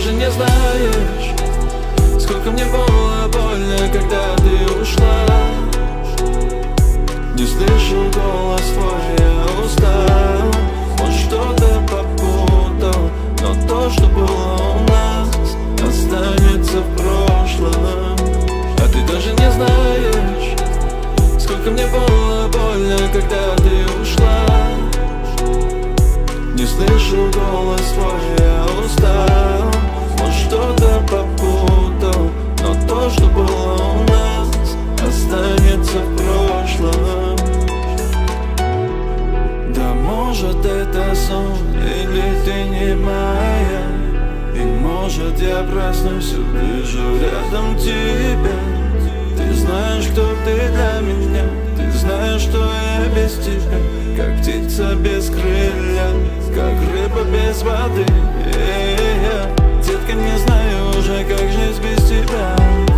даже не знаешь, сколько мне было больно, когда ты ушла. Не слышу голос твой, я устал. Может, что-то попутал, но то, что было у нас, останется в прошлом. А ты даже не знаешь, сколько мне было больно, когда ты ушла. Не слышу голос твой, я устал. Может, что-то попутал, но то, что было у нас, останется в прошлом. Да может это сон, или ты не моя. И может я проснусь, увижу рядом тебя. Ты знаешь, кто ты для меня. Ты знаешь, что я без тебя, как птица без крылья, как рыба без воды. Детка, не знаю уже, как жить без тебя.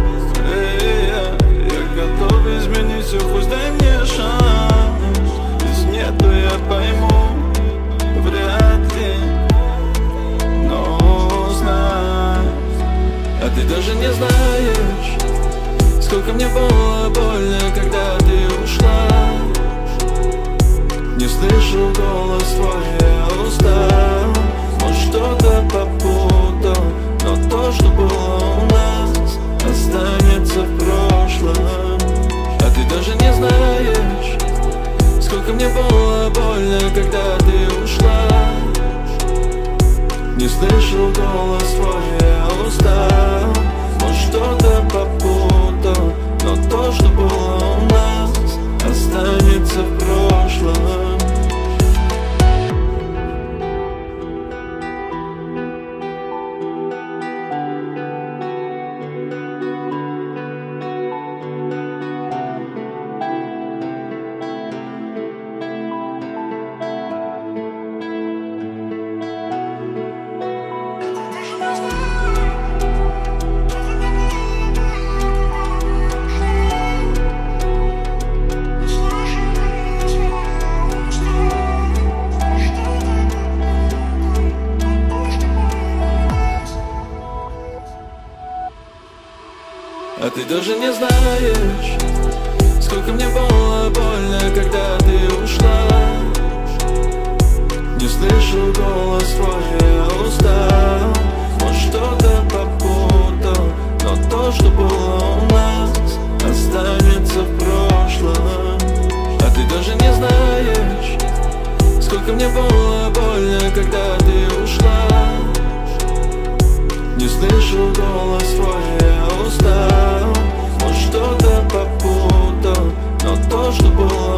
Я готов изменить все, пусть дай мне шанс. Если нету, я пойму, вряд ли, но знай. А ты даже не знаешь, сколько мне было больно, когда ты ушла. Не слышу голос твой, я устал. Может, что-то попутал, но то, что было у нас, останется в прошлом. А ты даже не знаешь, сколько мне было больно, когда ты ушла. Не слышу голос твой, я устал. Может, что-то попутал, но то, что было у нас, останется в прошлом. А ты даже не знаешь, сколько мне было больно, когда ты ушла. Не слышу голос твой, я устал. Может, что-то попутал, но то, что было у нас, останется в прошлом. А ты даже не знаешь, сколько мне было больно, когда ты ушла. Не слышу голос твой, я устал. Может, что-то попутал, но то, что было